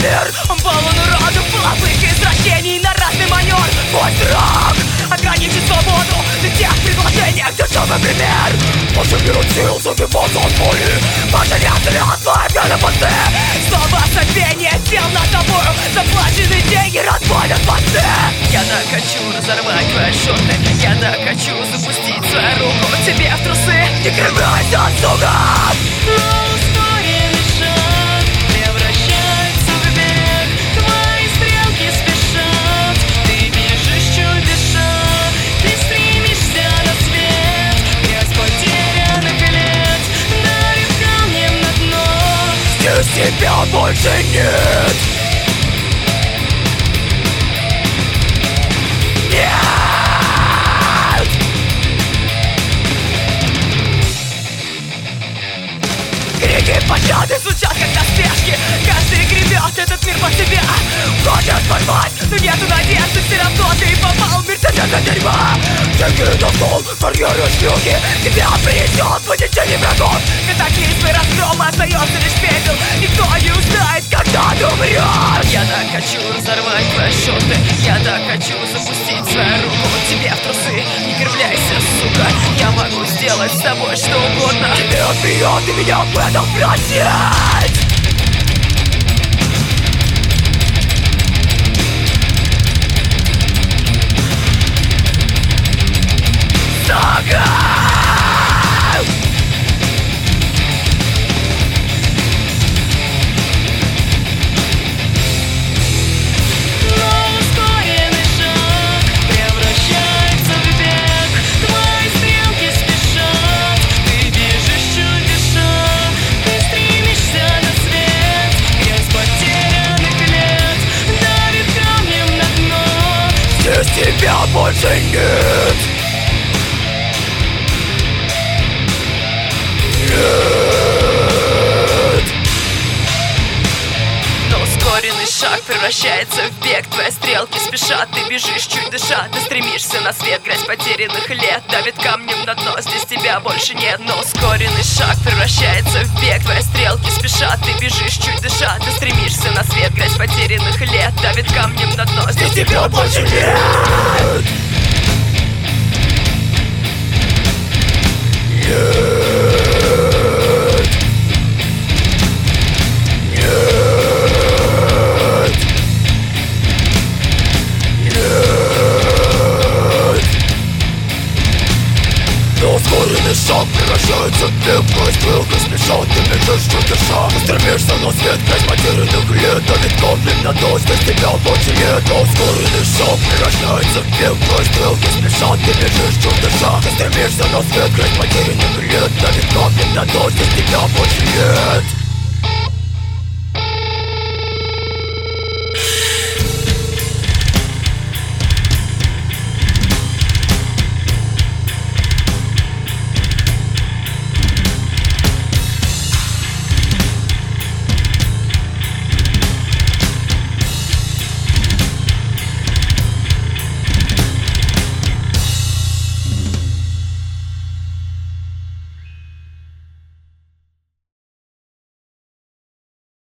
мир. Он полон уродов, половых извращений на разный манер. Мой страх ограничить свободу для тех предложений, где самый пример. Ваши берут сил, забиваться от боли, ваши не отстрелят свои пьяные. Слово забвения тел над тобою, заплаченные деньги разводят мосты. Я так хочу разорвать твои шорты, я так хочу запустить свою руку тебе в трусы. Не кривляйся, сука! Ускоренный шаг превращается в бег. Твои стрелки спешат, ты бежишь чуть дыша. Ты стремишься на свет, грязь потерянных лет давит камнем на дно. Здесь тебя больше нет. Крики пощады звучат как доспешки. Каждый гребет этот мир под себя. Хочешь поймать, но нету надежды. Все равно ты попал в мир цветного дерьма. Деньги на стол, барьеры шлюхи. Тебя принесет понесение врагов. Катаклизмы разгрома, остается лишь пепел. Никто не узнает, когда ты умрешь. Я так хочу разорвать твои шорты, я так хочу запустить свою руку тебе в трусы. Не кривляйся, сука, я могу сделать с тобой что угодно. Тебе отбьет и меня в этом просить. Сука! Тебя больше нет. Нет. Но ускоренный шаг превращается в бег. Твои стрелки спешат, ты бежишь чуть дыша. Ты стремишься на свет, грязь потерянных лет давит камнем на дно, здесь тебя больше нет. Но ускоренный шаг превращается в бег. Твои стрелки спешат, ты бежишь чуть дыша. Ты стремишься на свет, грязь потерянных лет давит камнем на дно, здесь тебя больше нет. Ускоренный шаг превращается в бег. Твои стрелки спешат, ты бежишь чуть дыша. Ты стремишься на свет, грязь потерянных лет давит камнем на дно, здесь тебя больше нет. Ускоренный шаг превращается в бег. Твои стрелки спешат, ты бежишь чуть дыша. Ты стремишься на свет, грязь потерянных лет давит камнем на дно, здесь тебя больше нет.